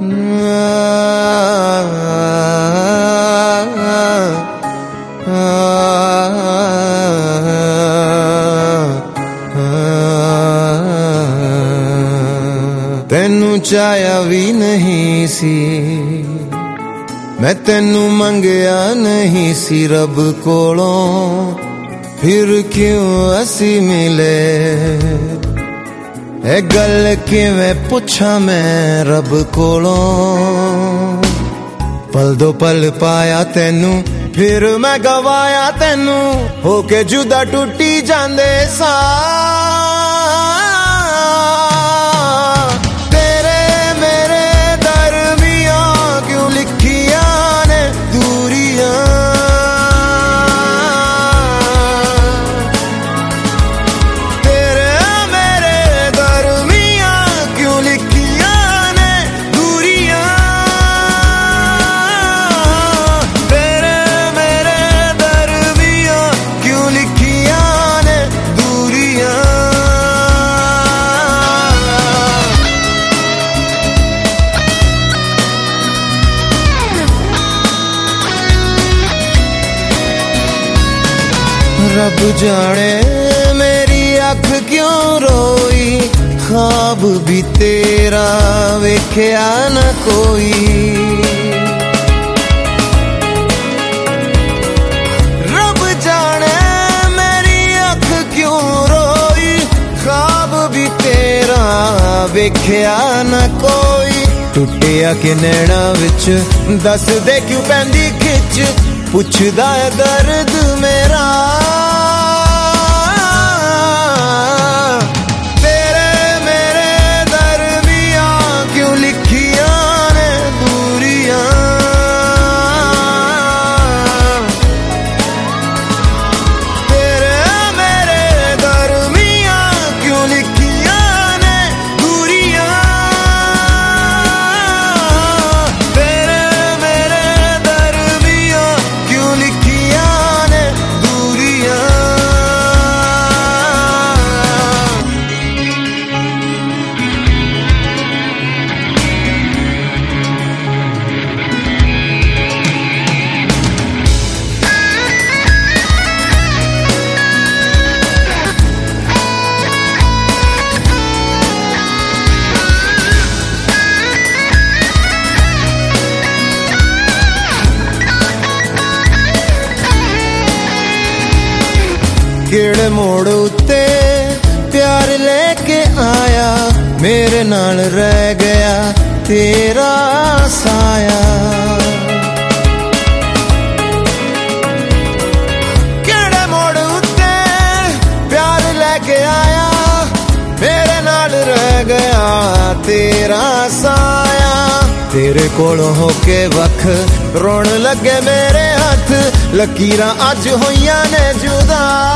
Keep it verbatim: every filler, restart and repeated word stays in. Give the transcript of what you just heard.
ਤੈਨੂੰ ਚਾਹਿਆ ਵੀ ਨਹੀਂ ਸੀ मैं तेनू मंगया नहीं सी रब कोलों, फिर क्यों असी मिले ए गल किवें पुछा मैं रब कोलों। पल दो पल पाया तेनू फिर मैं गवाया तेनू, होके जुदा टूटी जांदे सा। रब जाने मेरी अख क्यों रोई, ख्वाब भी तेरा वेख्या न कोई। रब जाने मेरी अख क्यों रोई, ख्वाब भी तेरा वेख्या न कोई। टुटिया कि नैना विच दस दे क्यों पैंदी खिच, पुछदा है दर्द मेरा। केड़े मोड़ उत्ते प्यार लेके आया, मेरे नाल रह गया तेरा साया। केड़े मोड़ उत्ते प्यार लेके आया, मेरे नाल रह गया तेरा साया। तेरे कोलों होके वख रोण लगे मेरे हथ, लकीरां अज होइयां ने जुदा।